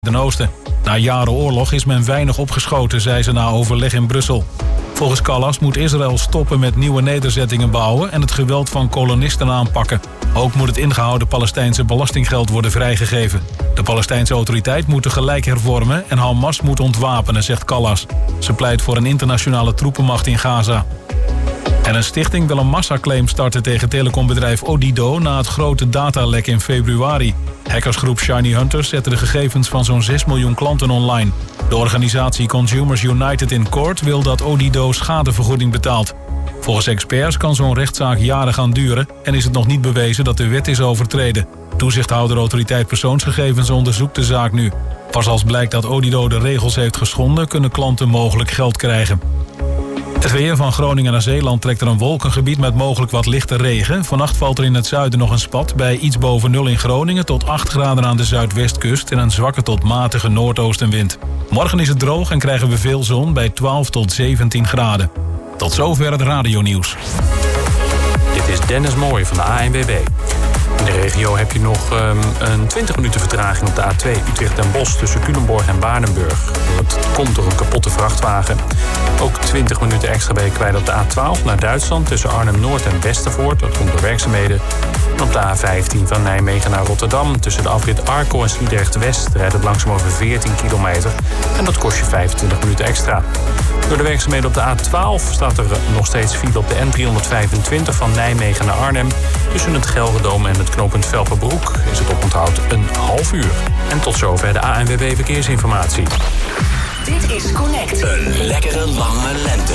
het Oosten. Na jaren oorlog is men weinig opgeschoten, zei ze na overleg in Brussel. Volgens Callas moet Israël stoppen met nieuwe nederzettingen bouwen en het geweld van kolonisten aanpakken. Ook moet het ingehouden Palestijnse belastinggeld worden vrijgegeven. De Palestijnse autoriteit moet tegelijk hervormen en Hamas moet ontwapenen, zegt Callas. Ze pleit voor een internationale troepenmacht in Gaza. En een stichting wil een massaclaim starten tegen telecombedrijf Odido na het grote datalek in februari. Hackersgroep Shiny Hunters zette de gegevens van zo'n 6 miljoen klanten online. De organisatie Consumers United in Court wil dat Odido schadevergoeding betaalt. Volgens experts kan zo'n rechtszaak jaren gaan duren en is het nog niet bewezen dat de wet is overtreden. Toezichthouder Autoriteit Persoonsgegevens onderzoekt de zaak nu. Pas als blijkt dat Odido de regels heeft geschonden, kunnen klanten mogelijk geld krijgen. Het weer van Groningen naar Zeeland trekt er een wolkengebied met mogelijk wat lichte regen. Vannacht valt er in het zuiden nog een spat bij iets boven 0 in Groningen tot 8 graden aan de zuidwestkust en een zwakke tot matige noordoostenwind. Morgen is het droog en krijgen we veel zon bij 12 tot 17 graden. Tot zover het radionieuws. Dit is Dennis Mooij van de ANWB. In de regio heb je nog een 20 minuten vertraging op de A2 Utrecht-Den Bosch tussen Culemborg en Waardenburg. Dat komt door een kapotte vrachtwagen. Ook 20 minuten extra ben je kwijt op de A12 naar Duitsland tussen Arnhem-Noord en Westervoort. Dat komt door werkzaamheden. En op de A15 van Nijmegen naar Rotterdam tussen de afrit Arkel en Sliedrecht-West rijdt het langzaam over 14 kilometer. En dat kost je 25 minuten extra. Door de werkzaamheden op de A12 staat er nog steeds file op de N325 van Nijmegen naar Arnhem. Tussen het Gelredome en het knooppunt Velperbroek is het oponthoud een half uur. En tot zover de ANWB Verkeersinformatie. Dit is Connect. Een lekkere lange lente.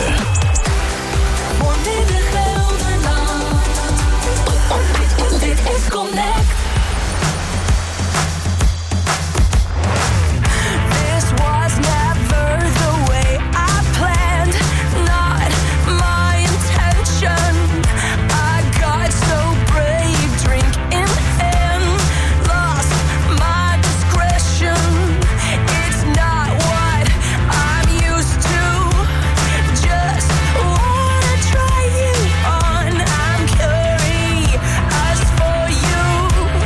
Dit is Connect. This was never the way I planned. Not my intention. I got so brave, drink in hand. Lost my discretion. It's not what I'm used to. Just wanna try you on. I'm curious for you.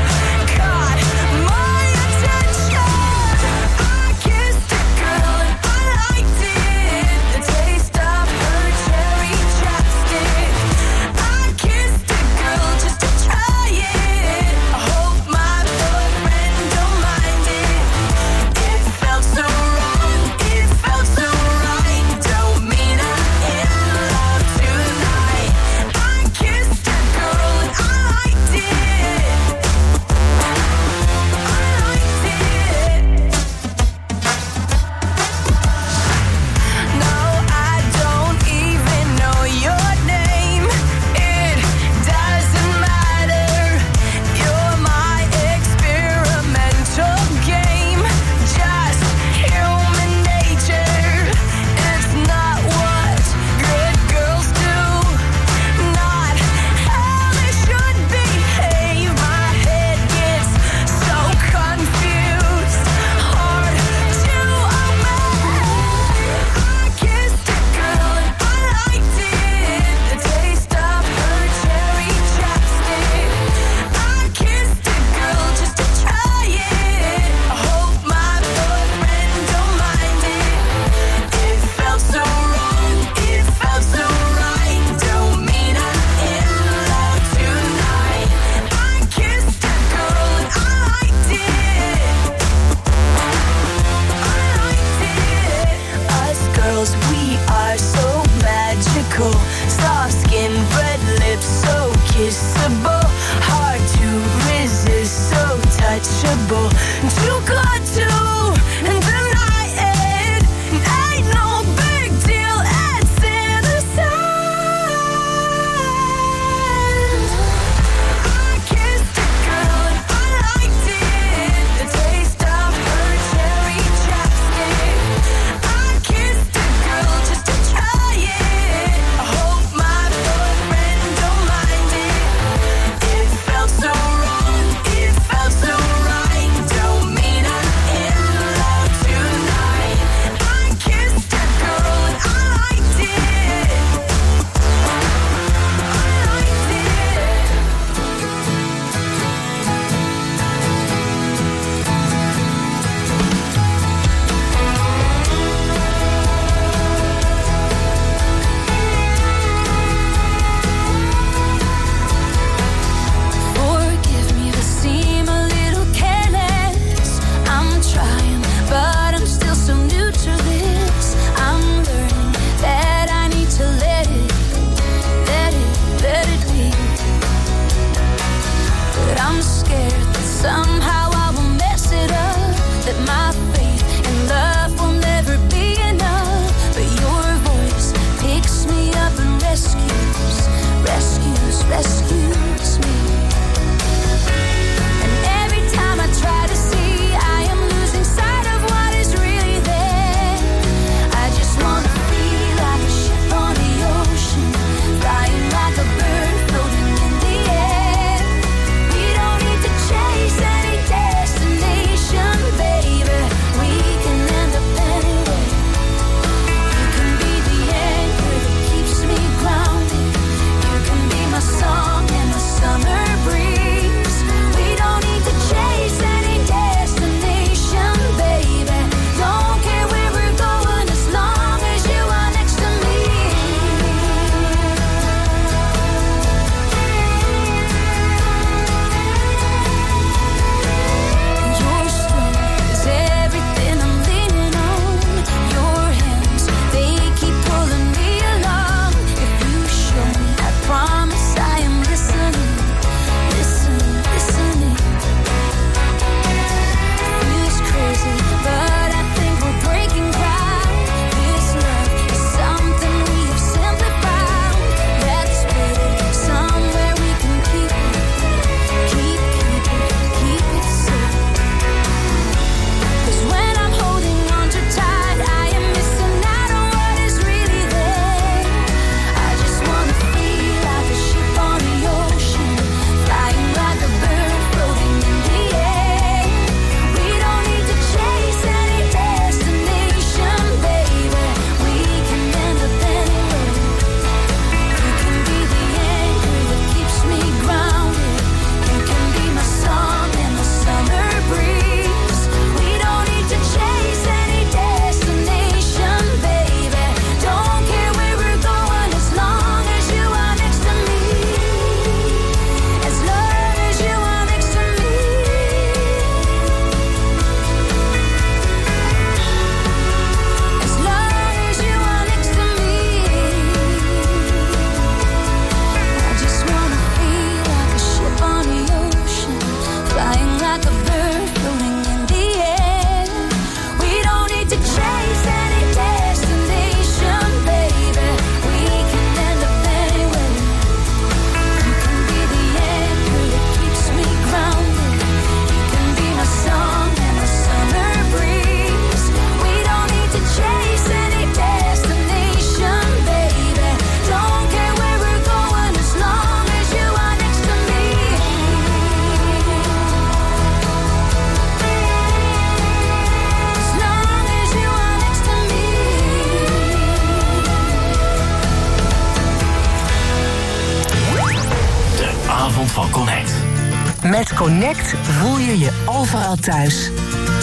Met Connect voel je je overal thuis.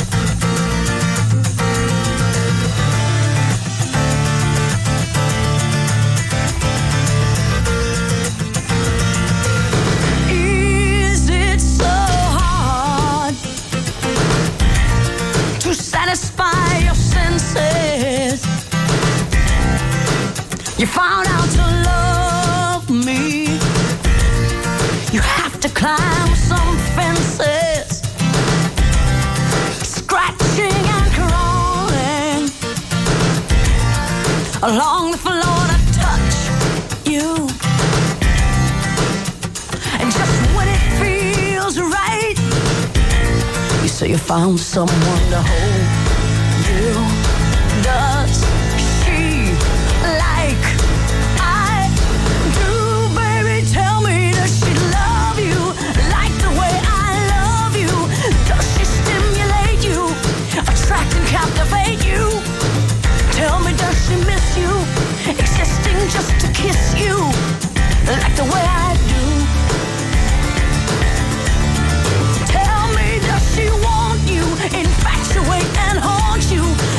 Is it so hard to satisfy your senses? You found out to love me. You have to climb some fences, scratching and crawling along the floor to touch you. And just when it feels right, you say you found someone to hold you. Does she like I do, baby? Tell me, does she love you like the way I love you? Does she stimulate you, attract and captivate you? Tell me, does she miss you, existing just to kiss you like the way I do? Tell me, does she want you, infatuate and haunt you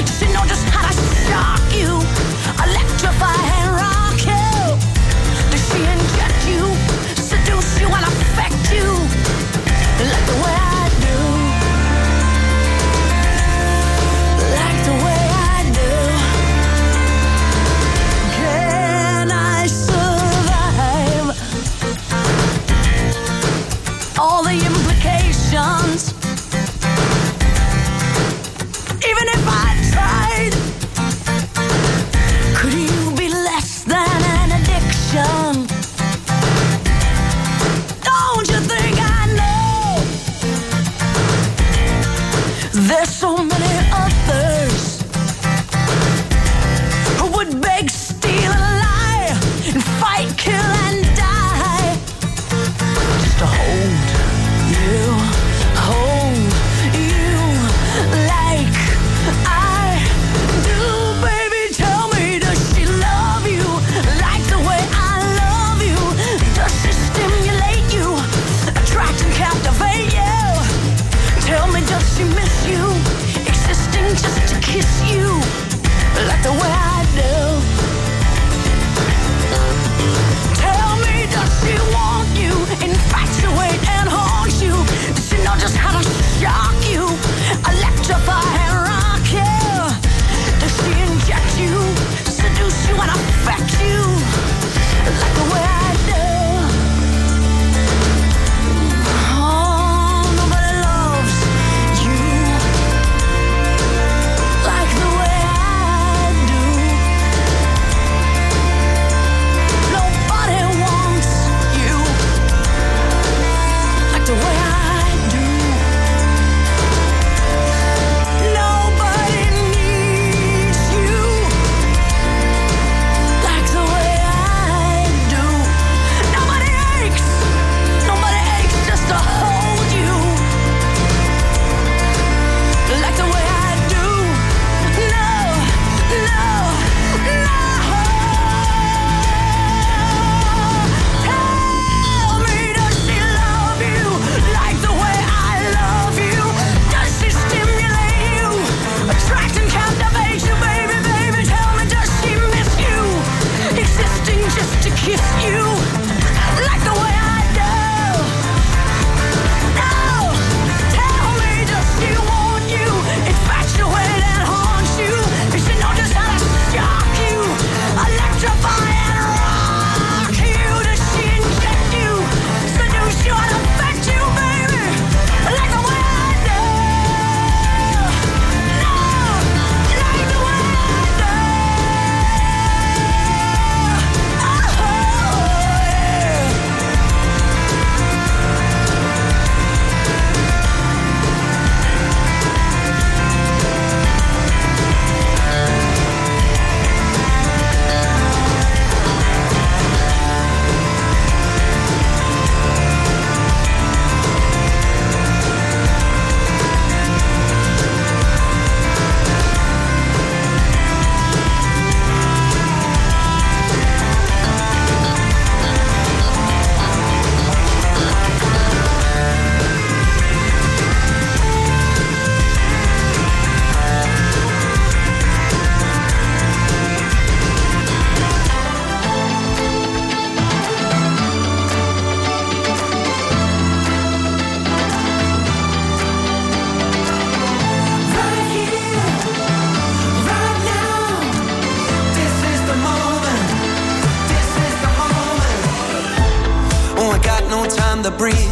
breathe.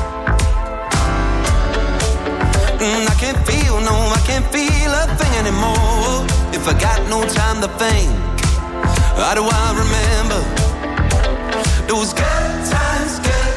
I can't feel a thing anymore. If I got no time to think, how do I remember those good times,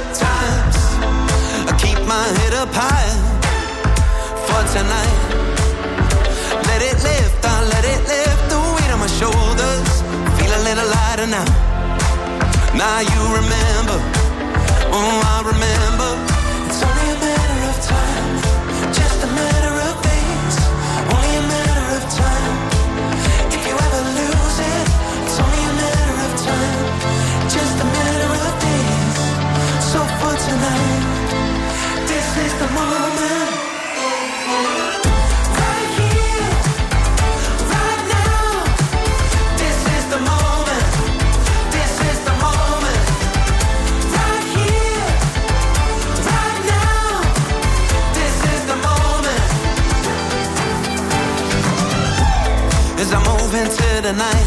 I keep my head up high for tonight. Let it lift, I let it lift the weight on my shoulders. Feel a little lighter now. Now you remember, oh I remember. It's only a matter of time, just a matter of days. Only a matter of time. If you ever lose it, it's only a matter of time, just a matter of days. So for tonight, this is the moment. Right here, right now. This is the moment. This is the moment. Right here, right now. This is the moment. As I move into the night,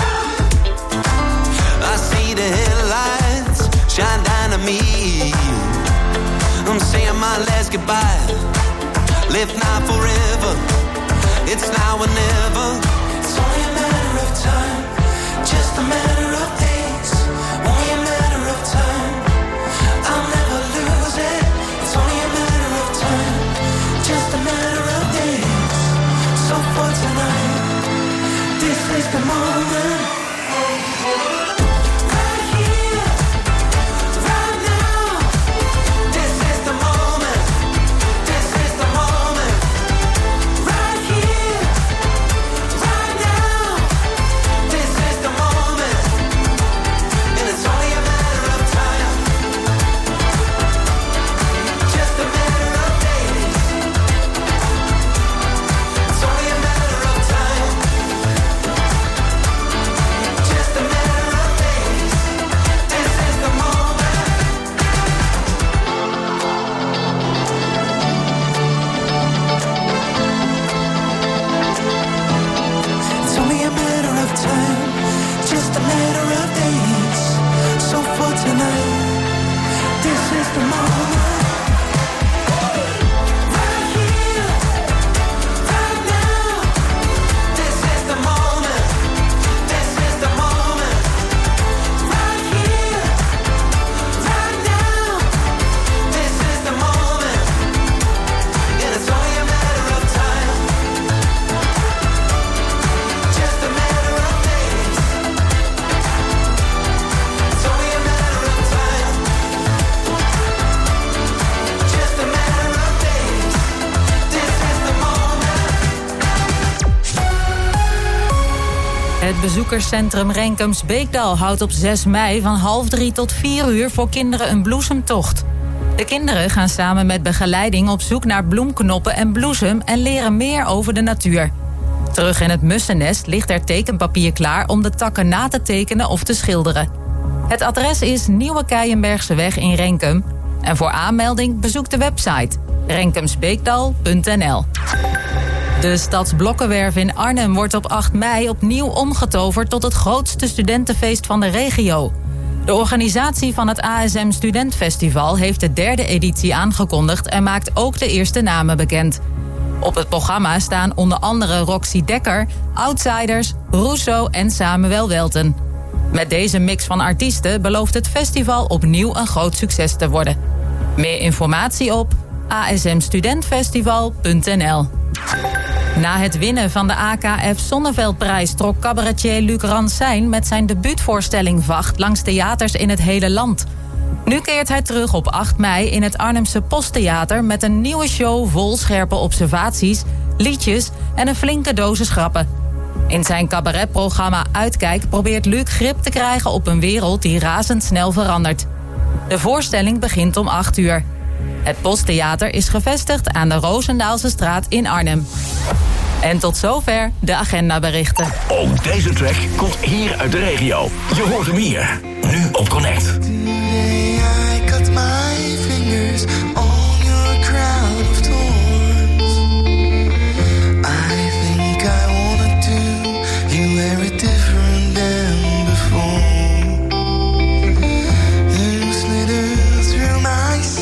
I see the headlights shine down on me. I'm saying my last goodbye. Live now forever. It's now or never. It's only a matter of time, just a matter of days. Only a matter of time. I'll never lose it. It's only a matter of time, just a matter of days. So for tonight, this is the moment. Right here, right now. This is the moment. This is the moment. Right here, right now. This is the moment. And it's only a matter of time, just a matter of days. It's only a matter of time, just a matter of days. This is the moment. It's only a matter of time, just a matter of days. So for tonight, this is the moment. Right here, right now. This is the moment. This is the moment. Right here, right now. This is the moment. And it's only a matter of time, just a matter of days. It's only a matter of time, just a matter of days. This is the moment. Het bezoekerscentrum Renkems Beekdal houdt op 6 mei van 2:30 tot 4 uur voor kinderen een bloesemtocht. De kinderen gaan samen met begeleiding op zoek naar bloemknoppen en bloesem en leren meer over de natuur. Terug in het mussennest ligt er tekenpapier klaar om de takken na te tekenen of te schilderen. Het adres is Nieuwe Keienbergseweg in Renkum. En voor aanmelding bezoek de website renkemsbeekdal.nl. De Stadsblokkenwerf in Arnhem wordt op 8 mei opnieuw omgetoverd tot het grootste studentenfeest van de regio. De organisatie van het ASM Studentfestival heeft de 3e editie aangekondigd en maakt ook de eerste namen bekend. Op het programma staan onder andere Roxy Dekker, Outsiders, Rousseau en Samuel Welten. Met deze mix van artiesten belooft het festival opnieuw een groot succes te worden. Meer informatie op asmstudentfestival.nl. Na het winnen van de AKF Zonneveldprijs trok cabaretier Luc Ransijn met zijn debuutvoorstelling Vacht langs theaters in het hele land. Nu keert hij terug op 8 mei in het Arnhemse Posttheater met een nieuwe show vol scherpe observaties, liedjes en een flinke dosis grappen. In zijn cabaretprogramma Uitkijk probeert Luc grip te krijgen op een wereld die razendsnel verandert. De voorstelling begint om 8 uur. Het Posttheater is gevestigd aan de Roosendaalse straat in Arnhem. En tot zover de agendaberichten. Ook deze track komt hier uit de regio. Je hoort hem hier, nu op Connect. Today I cut my fingers on your crown of thorns. I think I wanna do you very different than before. You slither through my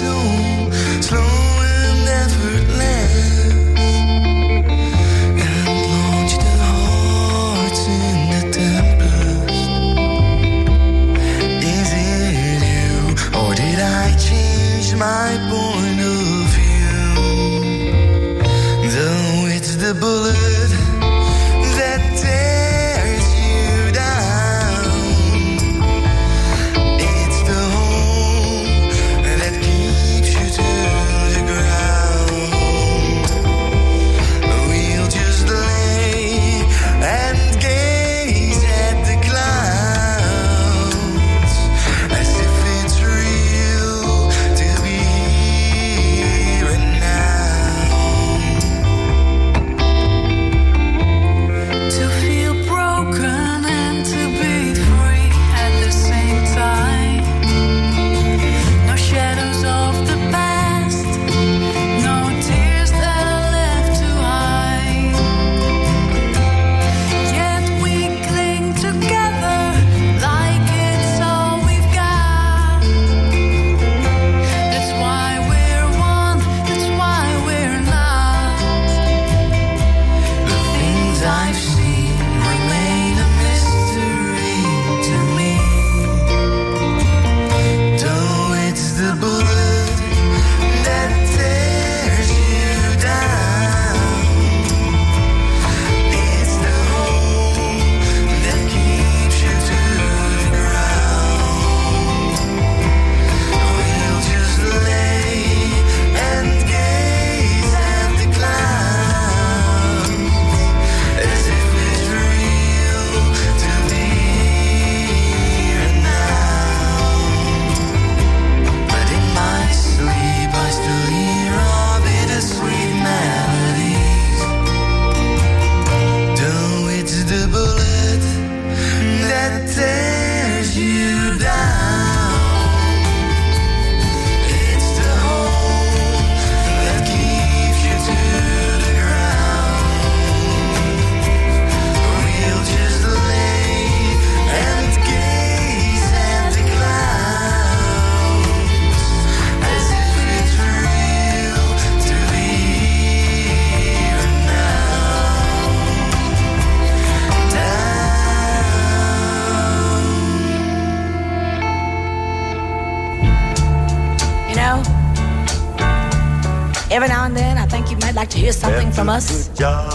Every now and then, I think you might like to hear something from us.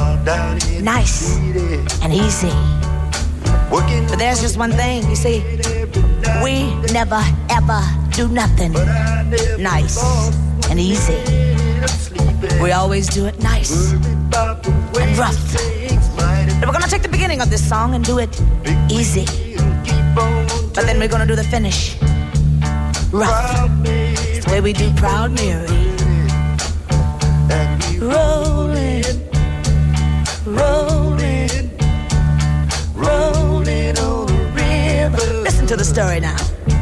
Nice and easy. But there's just one thing, you see. We never, ever do nothing nice and easy. We always do it nice and rough. And we're gonna take the beginning of this song and do it easy. But then we're gonna do the finish rough. It's the way we do Proud Mary. Rolling, rolling, rolling on the river. Listen to the story now.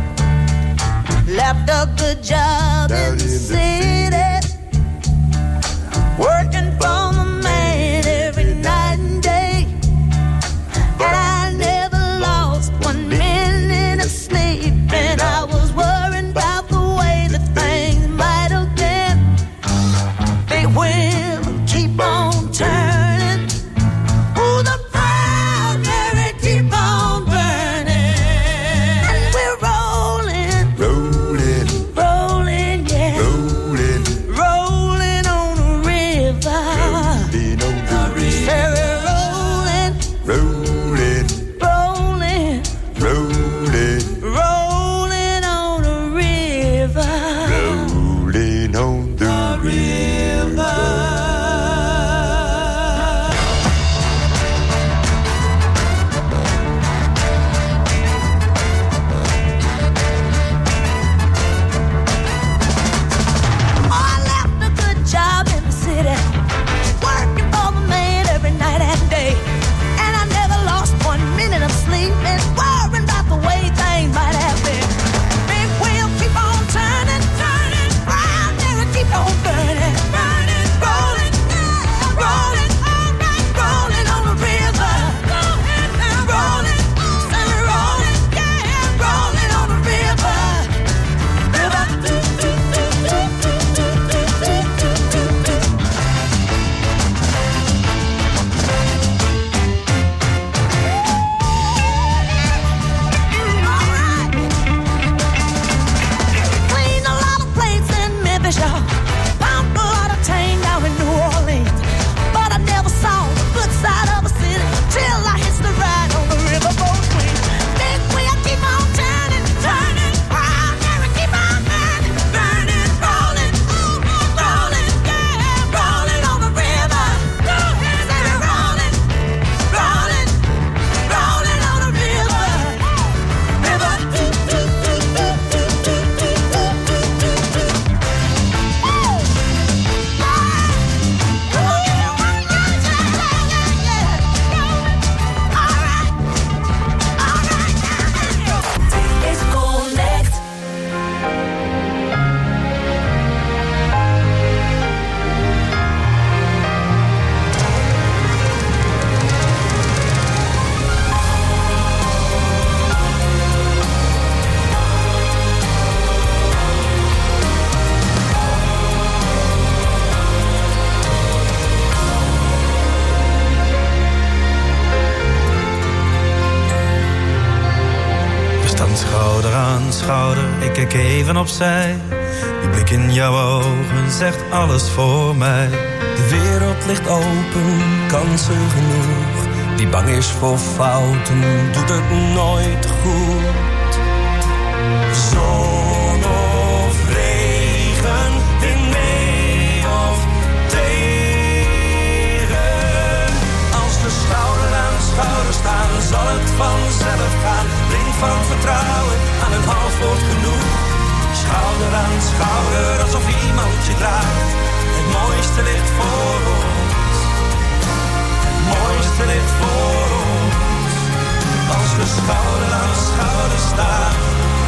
Left a good job in the city, working for the man every night and day. And I never lost 1 minute of sleep, and I was worried about the way that things might have been. Big wheel keep on turning. Oh, the Proud Mary keep on burning. And we're rolling, rolling, rolling, yeah, rolling, rolling on the river. schouder, ik kijk even opzij. Die blik in jouw ogen zegt alles voor mij. De wereld ligt open, kansen genoeg. Wie bang is voor fouten, doet het nooit goed. Zon of regen, wind mee of tegen. Als we schouder aan schouder staan, zal het vanzelf gaan. Blind van vertrouwen, aan een half woord genoeg. Schouder aan schouder, alsof iemand je draagt. Het mooiste ligt voor ons. Het mooiste ligt voor ons. Als we schouder aan schouder staan.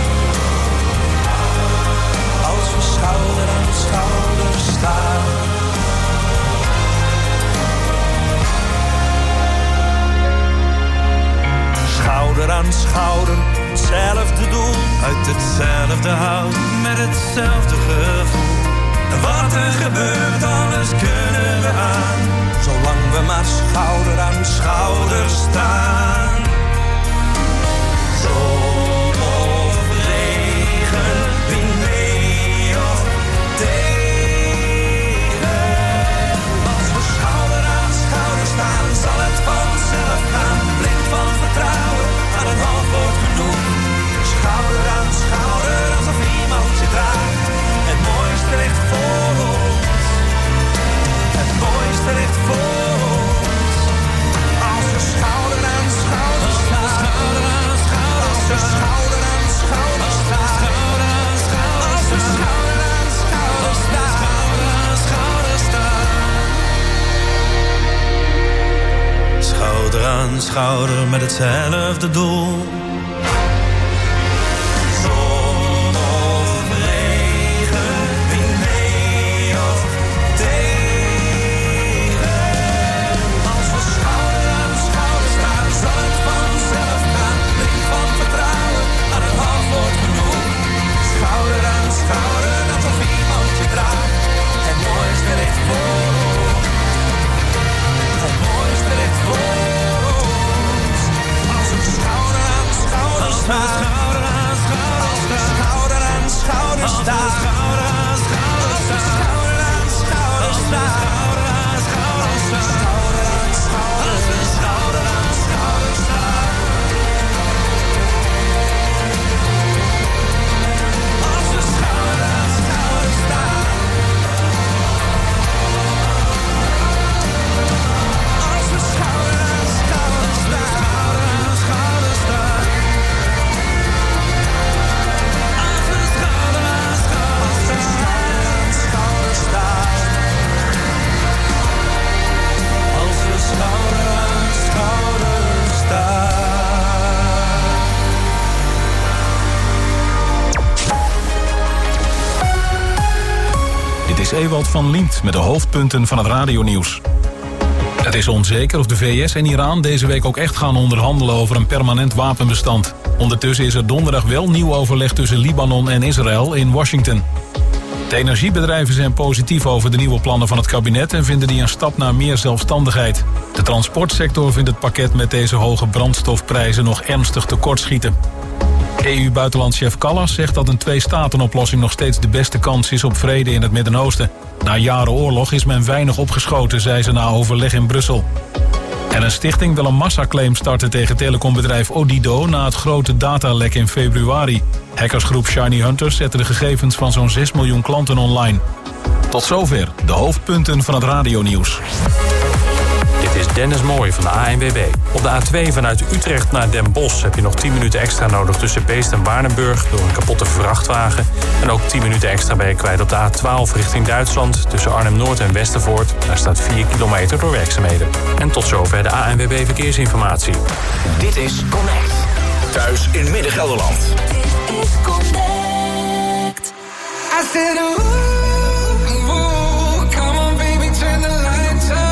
Als we schouder aan schouder staan. Schouder aan schouder, hetzelfde doel. Uit hetzelfde hout, met hetzelfde gevoel. Wat er gebeurt, alles kunnen we aan. Zolang we maar schouder aan schouder staan. Zon of regen, wind mee of tegen. Als we schouder aan schouder staan, zal het vanzelf gaan. Blind van vertrouwen, aan een half woord genoeg. Schouder aan schouder, alsof iemand je draagt. Het mooiste ligt voor ons. Het mooiste ligt voor ons. Als we schouder aan schouder staan. Als we schouder aan schouder staan. Als we schouder aan schouder staan. Schouder aan schouder met hetzelfde doel. Ewald van Liemt met de hoofdpunten van het radionieuws. Het is onzeker of de VS en Iran deze week ook echt gaan onderhandelen over een permanent wapenbestand. Ondertussen is er donderdag wel nieuw overleg tussen Libanon en Israël in Washington. De energiebedrijven zijn positief over de nieuwe plannen van het kabinet en vinden die een stap naar meer zelfstandigheid. De transportsector vindt het pakket met deze hoge brandstofprijzen nog ernstig tekortschieten. EU-buitenlandchef Kallas zegt dat een twee-staten-oplossing nog steeds de beste kans is op vrede in het Midden-Oosten. Na jaren oorlog is men weinig opgeschoten, zei ze na overleg in Brussel. En een stichting wil een massaclaim starten tegen telecombedrijf Odido na het grote datalek in februari. Hackersgroep Shiny Hunters zette de gegevens van zo'n 6 miljoen klanten online. Tot zover de hoofdpunten van het radionieuws. Dit is Dennis Mooij van de ANWB. Op de A2 vanuit Utrecht naar Den Bosch heb je nog 10 minuten extra nodig tussen Beest en Waardenburg door een kapotte vrachtwagen. En ook 10 minuten extra ben je kwijt op de A12 richting Duitsland tussen Arnhem-Noord en Westervoort. Daar staat 4 kilometer door werkzaamheden. En tot zover de ANWB Verkeersinformatie. Dit is Connect. Thuis in Midden-Gelderland. Dit is Connect. I said, ooh, come on baby, turn the lights up.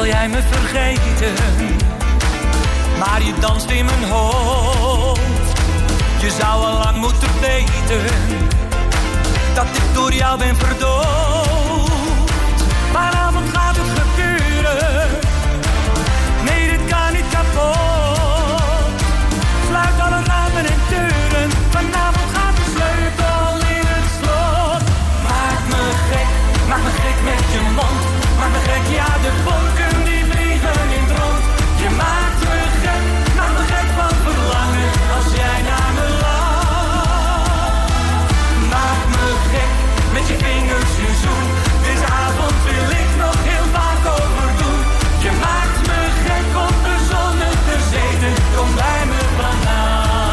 wil jij me vergeten, maar je danst in mijn hoofd. Je zou al lang moeten weten dat ik door jou ben verdoofd. Vanavond gaat het gebeuren, nee dit kan niet kapot. Sluit alle ramen en deuren, vanavond gaat de sleutel in het slot. Maak me gek met je mond. Maak me gek, ja de vonken die vliegen in het rond. Je maakt me gek van verlangen als jij naar me lacht. Maak me gek met je vingers je zoen. Deze avond wil ik nog heel vaak overdoen. Je maakt me gek om bezonnen te zeten. Kom bij me vandaag.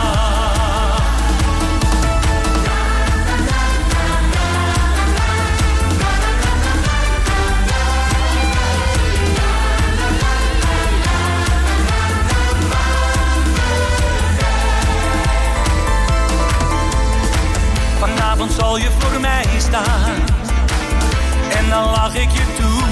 Vanavond zal je voor mij staan en dan lach ik je toe.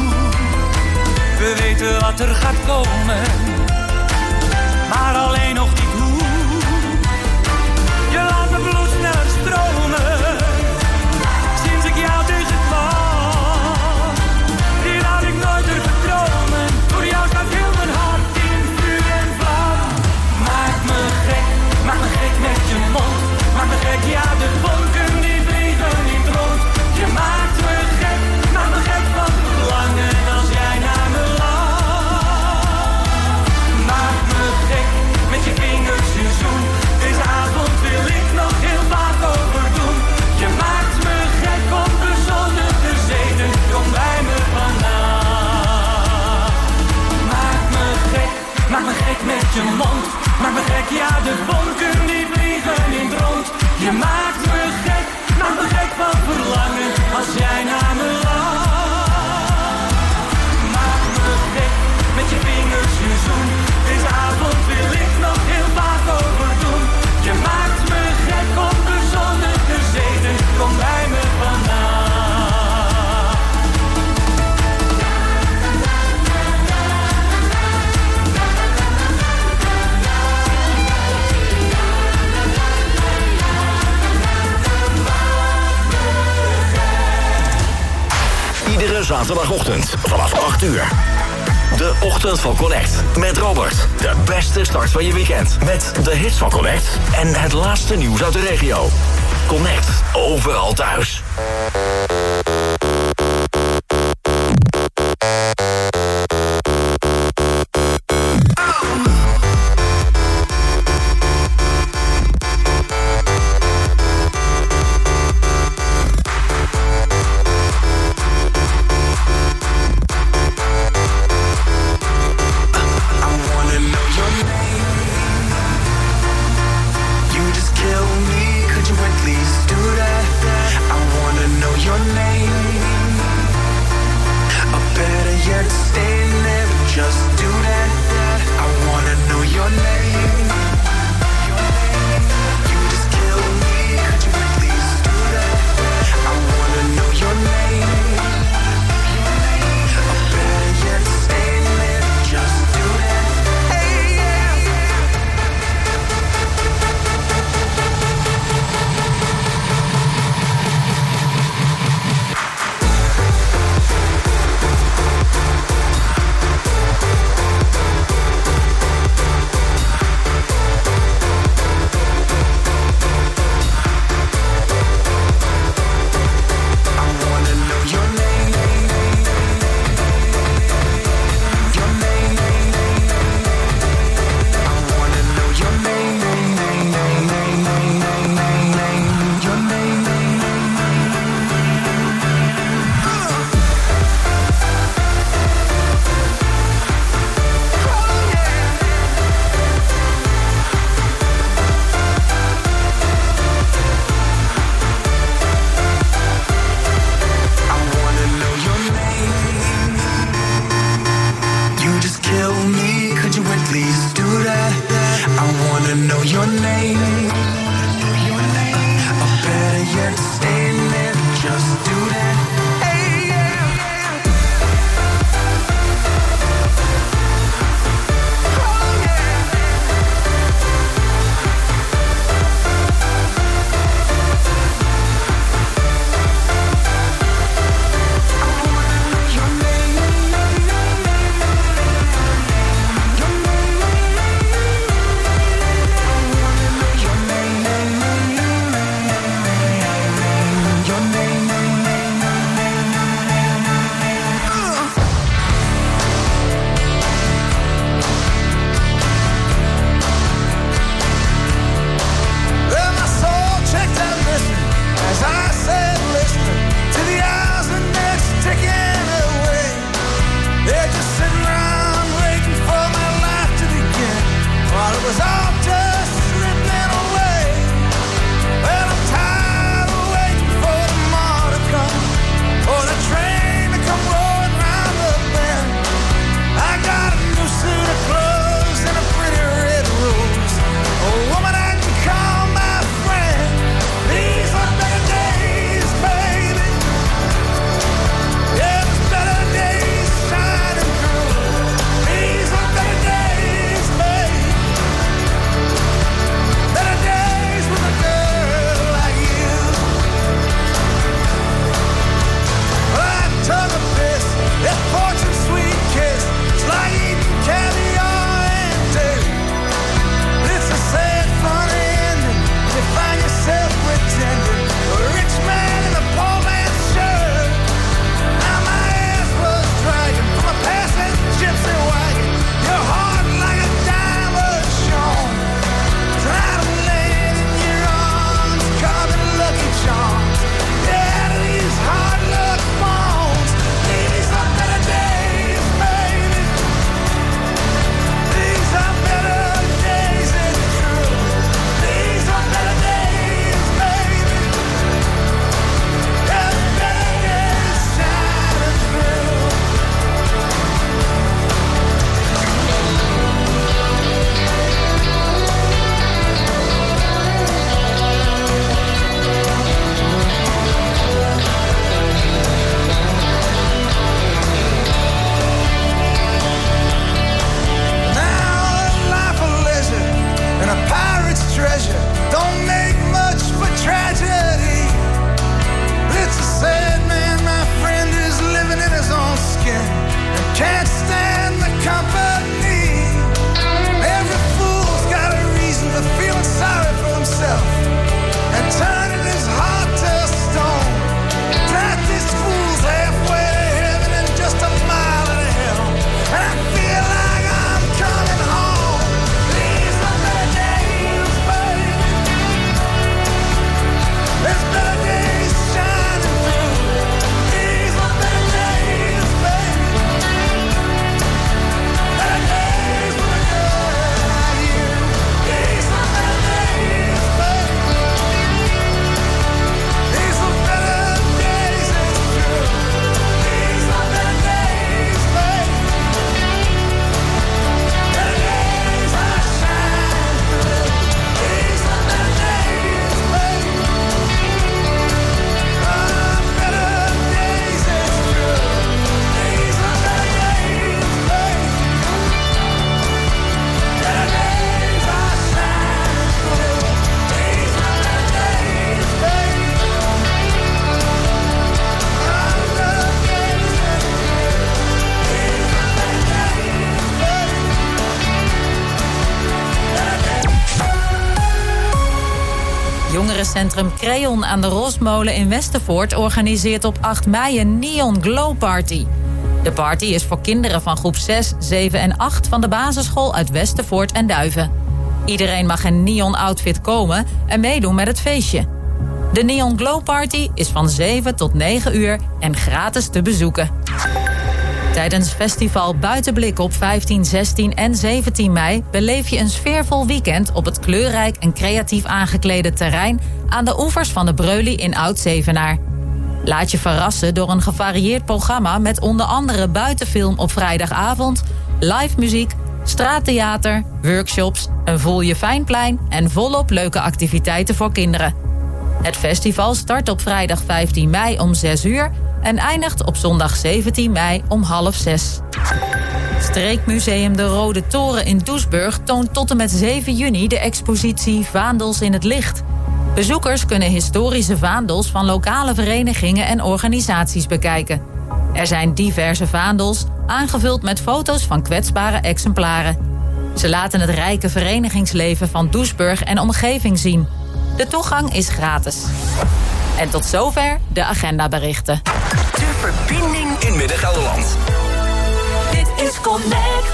We weten wat er gaat komen, maar alleen nog niet hoe. Je laat mijn bloed sneller stromen, sinds ik jou tegenkwam. Hier had ik nooit durven dromen, voor jou staat heel mijn hart in vuur en vlam. Maak me gek met je mond. Maak me gek, ja de vonken die vliegen in het rond. Je maakt me gek van verlangen als jij naar me lacht. Maak me gek met je vingers je zoen. Deze avond wil ik nog heel vaak overdoen. Je maakt me gek om bezonnen te zeten. Kom bij me vandaag. Maak me gek met je mond. Maak me gek, ja de vonken die vliegen in het rond. Je maakt me gek van verlangen als jij naar me lacht. Maak me gek met je vingers je zoen. Deze avond wil ik nog heel vaak overdoen. Je maakt me gek om bezonnen te zeten. Kom bij me vandaag. Iedere zaterdagochtend vanaf 8 uur. De Ochtend van Connect met Robert. De beste start van je weekend. Met de hits van Connect en het laatste nieuws uit de regio. Connect, overal thuis. Kill me, could you at least do that? I wanna know your name. Ecocentrum Creon aan de Rosmolen in Westervoort organiseert op 8 mei een Neon Glow Party. De party is voor kinderen van groep 6, 7 en 8 van de basisschool uit Westervoort en Duiven. Iedereen mag in neon outfit komen en meedoen met het feestje. De Neon Glow Party is van 7 tot 9 uur en gratis te bezoeken. Tijdens festival Buitenblik op 15, 16 en 17 mei... beleef je een sfeervol weekend op het kleurrijk en creatief aangeklede terrein... aan de oevers van de Breuly in Oud-Zevenaar. Laat je verrassen door een gevarieerd programma... met onder andere buitenfilm op vrijdagavond, live muziek, straattheater, workshops... een Voel je Fijnplein en volop leuke activiteiten voor kinderen. Het festival start op vrijdag 15 mei om 6 uur... en eindigt op zondag 17 mei om 5:30. Streekmuseum De Rode Toren in Doesburg toont tot en met 7 juni de expositie Vaandels in het Licht. Bezoekers kunnen historische vaandels van lokale verenigingen en organisaties bekijken. Er zijn diverse vaandels, aangevuld met foto's van kwetsbare exemplaren. Ze laten het rijke verenigingsleven van Doesburg en omgeving zien. De toegang is gratis. En tot zover de agendaberichten. De verbinding in Midden-Gelderland. Dit is Connect.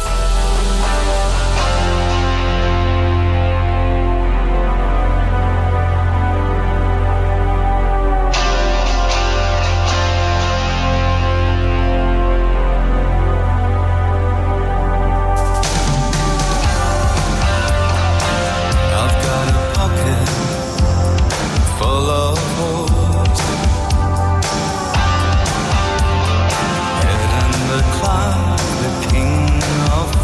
Head and the cloud, the king of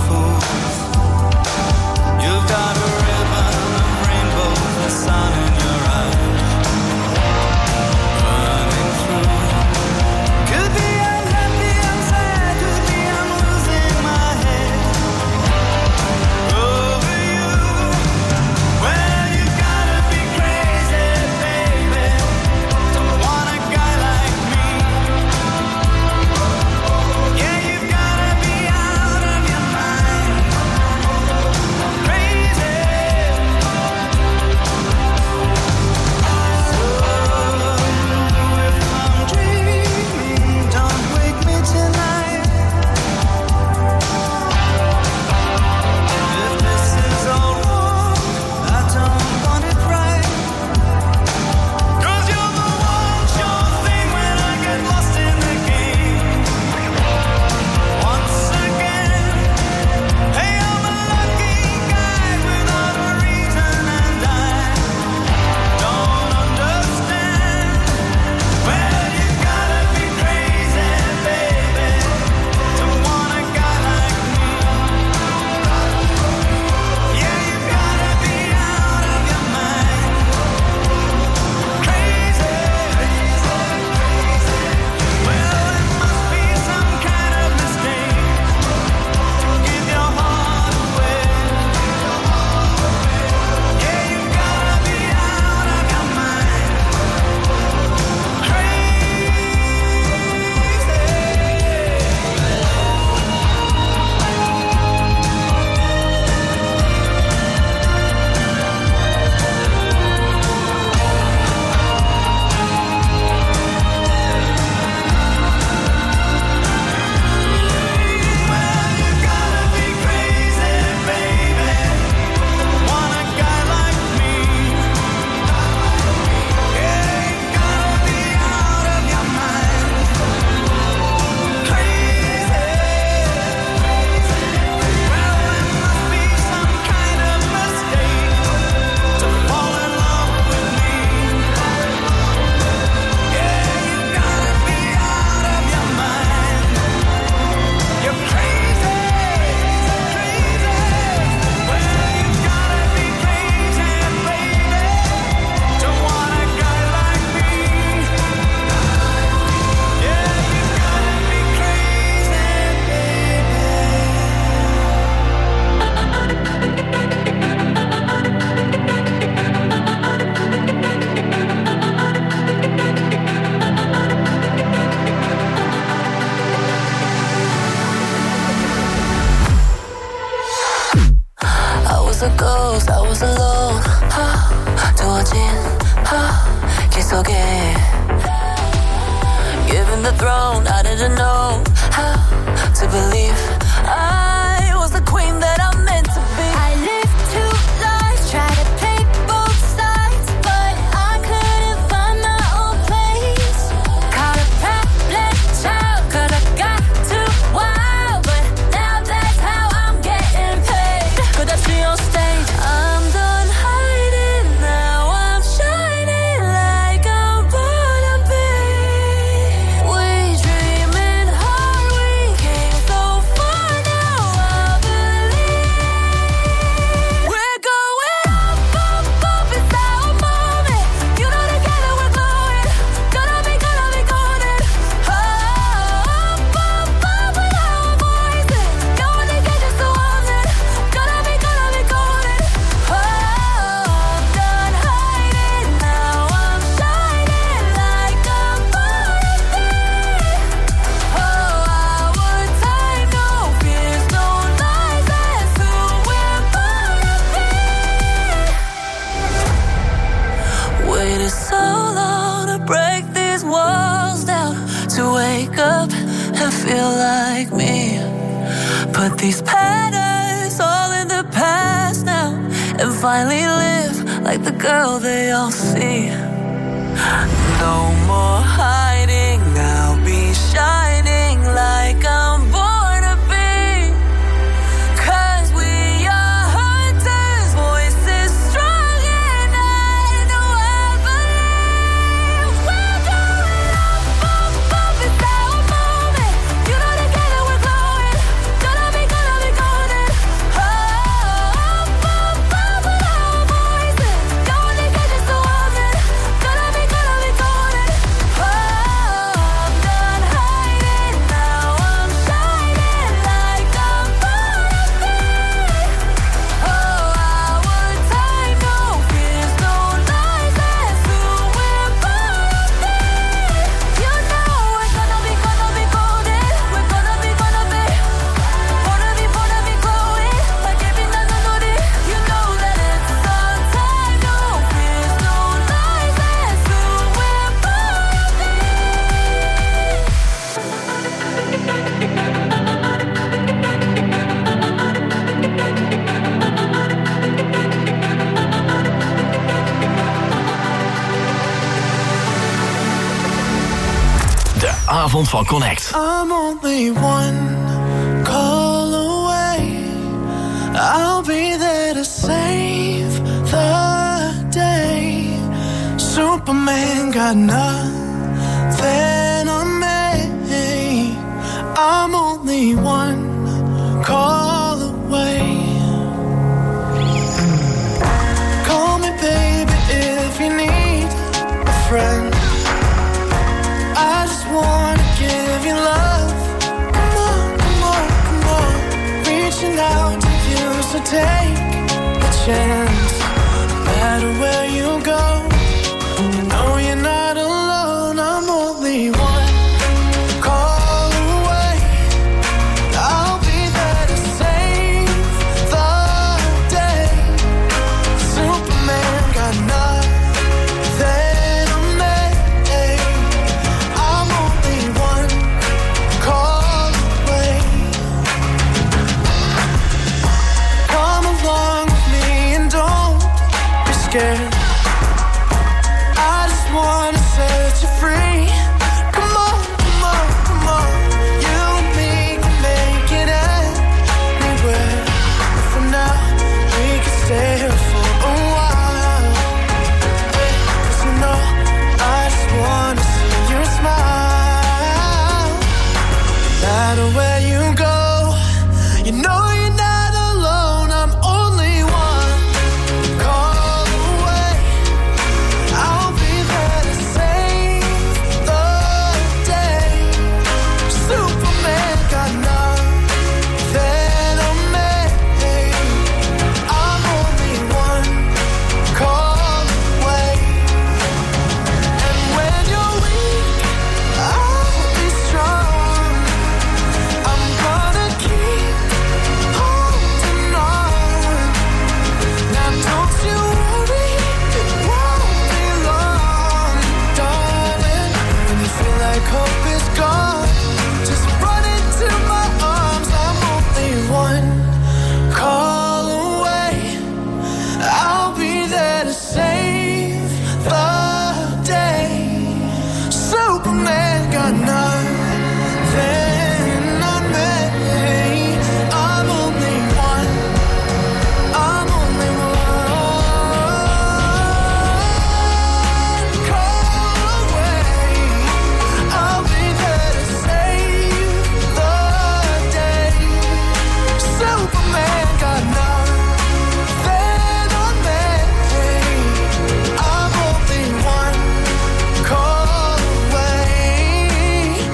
okay. Given the throne, I didn't know how to believe I was the queen that I'm meant to be. I lived two lives, tried to take both sides, but I couldn't find my own place. Caught a problem child, could've got too wild, but now that's how I'm getting paid. Could I see on stage? I'm done hiding now, I'm shining like I'm born to be. We dreaming hard, we came so far, now I believe we're going up, up, up, it's our moment. You know together we're glowing, gonna be golden. Up, up, up with our voices, going to get just so often, gonna be golden. Oh, I'm done hiding now, I'm shining like I'm born to be. Oh, our time, no fears, no lies, that's who we're born to be. Waited so long to break these walls down, to wake up and feel like me. Put these patterns all in the past now, and finally live like the girl they all see. No more hiding, I'll be shining like I'm born to be. 'Cause we are hunters, voices strong, and I know I believe we're going up, up, up, it's our moment. You know together we're glowing, gonna be golden. Oh, up, up, up with our voices, going to get just so often, gonna be golden. Oh, I'm done hiding now, I'm shining like I'm born to be. Oh, our time, no fears, no lies, that's who we're born to be. You know we're gonna be golden. We're gonna be glowing, like every night I know that. You know that it's our time, no fears, no lies, that's who we're born to be. De avond van Connect. I'm only one call away. I'll be there to save the day. Superman got nothing on me. I'm only one call away. Call me baby if you need a friend. I just wanna give you love. Come on, come on, come on. Reaching out to you, so take a chance. No matter where you go, you know you're not alone. I'm only one call away. I'll be there to save the day. Superman got nothing on me. I'm only one call away. Come along with me and don't be scared. I just wanna set you free. Come like hope is gone, just run into my arms. I'm only one call away. I'll be there to save the day. Superman got nothing on me. I'm only one. I'm only one call away. I'll be there to save the day. Superman got nothing on me. I'm only one call away.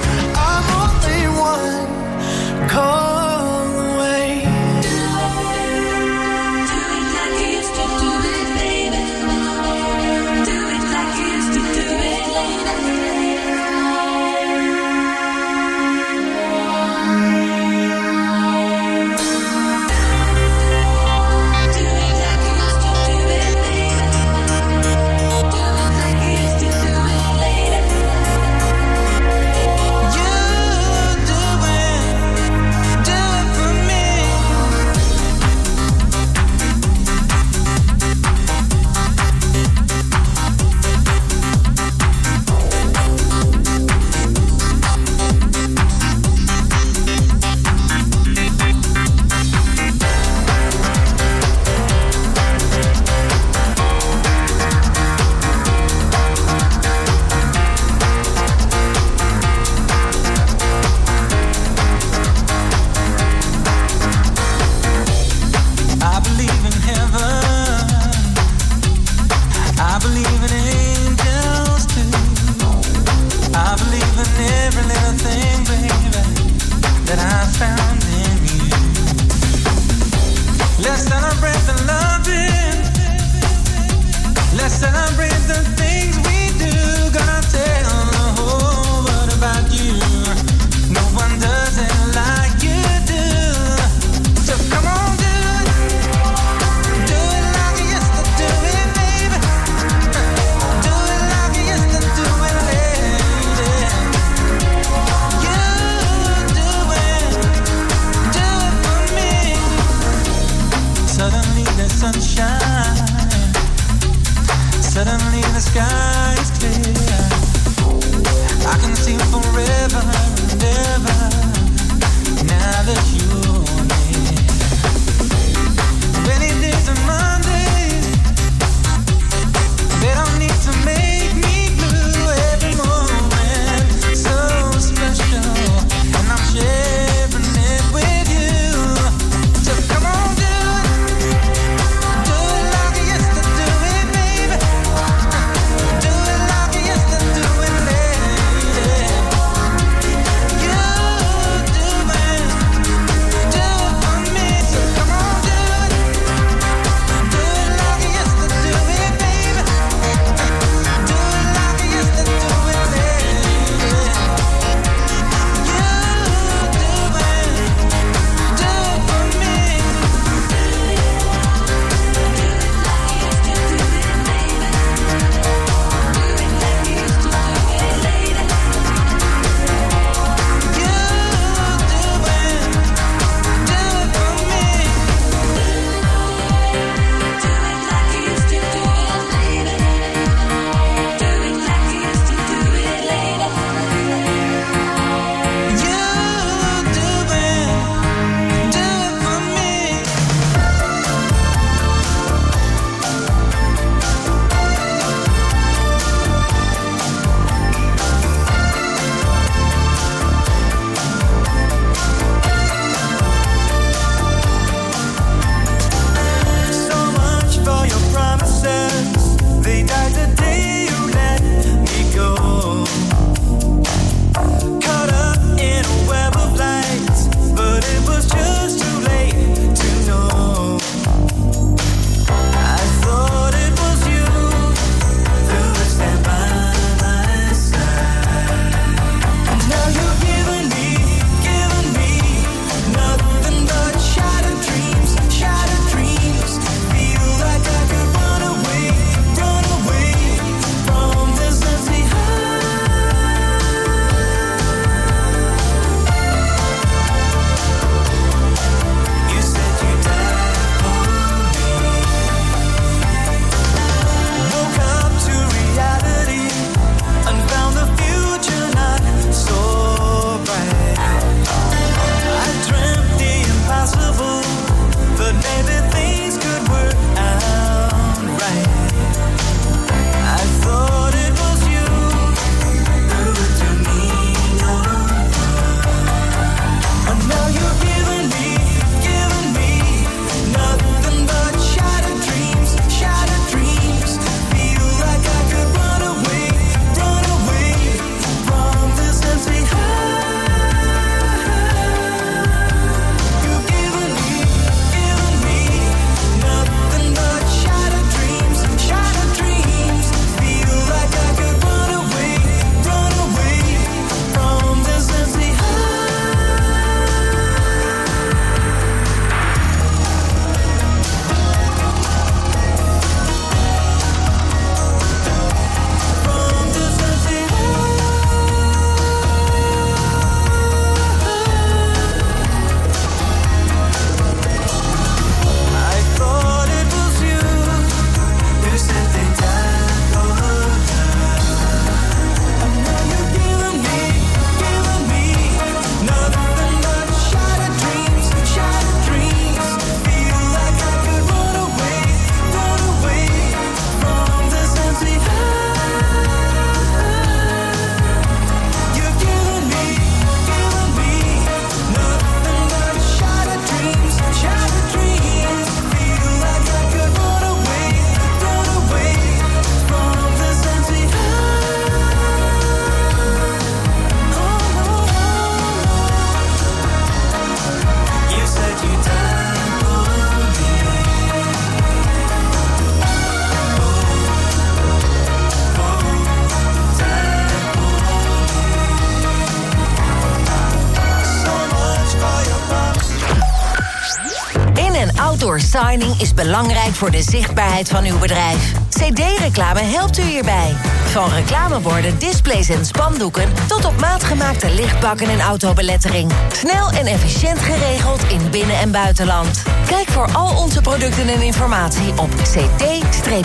Outdoor signing is belangrijk voor de zichtbaarheid van uw bedrijf. CD-reclame helpt u hierbij. Van reclameborden, displays en spandoeken tot op maat gemaakte lichtbakken en autobelettering. Snel en efficiënt geregeld in binnen- en buitenland. Kijk voor al onze producten en informatie op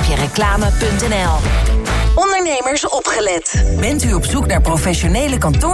cd-reclame.nl. Ondernemers opgelet. Bent u op zoek naar professionele kantoor